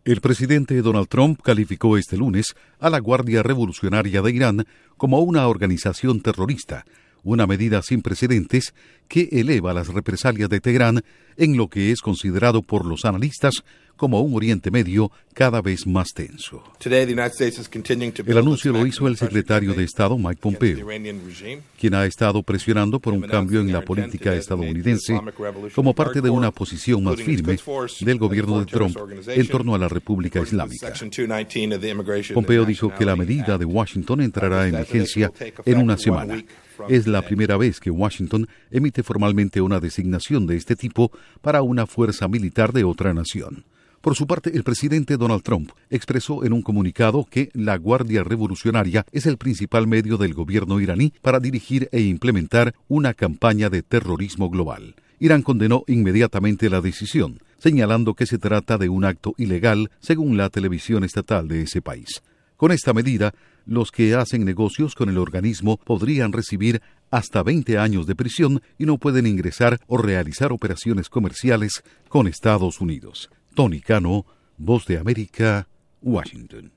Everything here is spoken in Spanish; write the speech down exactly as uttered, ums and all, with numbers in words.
El presidente Donald Trump calificó este lunes a la Guardia Revolucionaria de Irán como una organización terrorista, una medida sin precedentes que eleva las represalias de Teherán en lo que es considerado por los analistas como un Oriente Medio cada vez más tenso. El anuncio lo hizo el secretario de Estado Mike Pompeo, quien ha estado presionando por un cambio en la política estadounidense como parte de una posición más firme del gobierno de Trump en torno a la República Islámica. Pompeo dijo que la medida de Washington entrará en vigencia en una semana. Es la primera vez que Washington emite formalmente una designación de este tipo para una fuerza militar de otra nación. Por su parte, el presidente Donald Trump expresó en un comunicado que la Guardia Revolucionaria es el principal medio del gobierno iraní para dirigir e implementar una campaña de terrorismo global. Irán condenó inmediatamente la decisión, señalando que se trata de un acto ilegal según la televisión estatal de ese país. Con esta medida, los que hacen negocios con el organismo podrían recibir hasta veinte años de prisión y no pueden ingresar o realizar operaciones comerciales con Estados Unidos. Tony Cano, Voz de América, Washington.